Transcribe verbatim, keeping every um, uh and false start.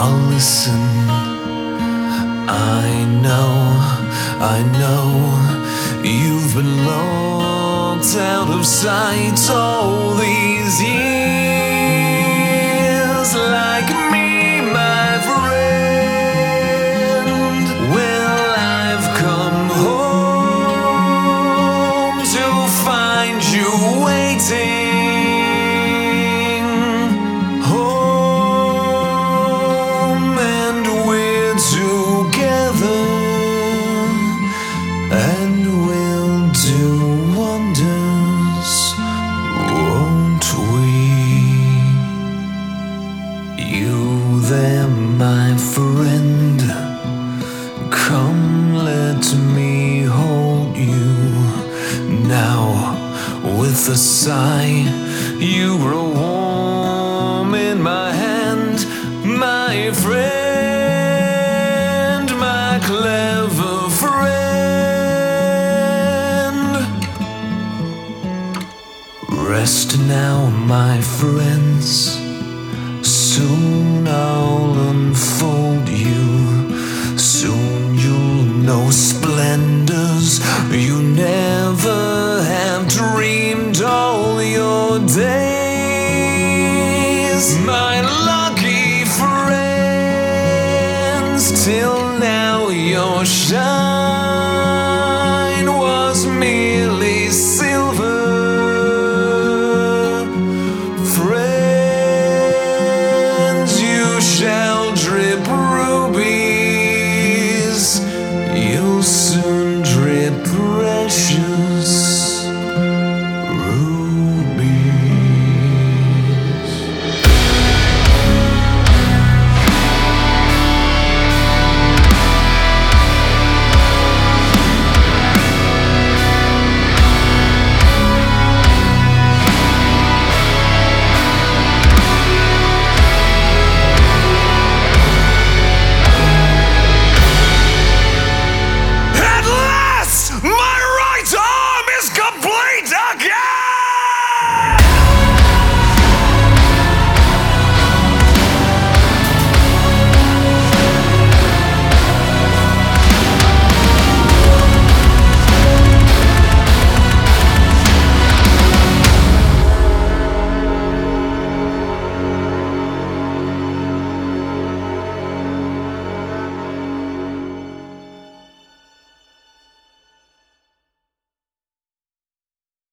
I'll listen. I know, I know you've been locked out of sight all these years, like me, my friend. Well, I've come home to find you waiting. And we'll do wonders, won't we? You there, my friend, come let me hold you. Now, with a sigh, you grow warm in my hand, my friend, my clever friend. Rest now, my friends, soon I'll unfold you. Soon you'll know splendors you never have dreamed all your days. My lucky friends, till now you're shining.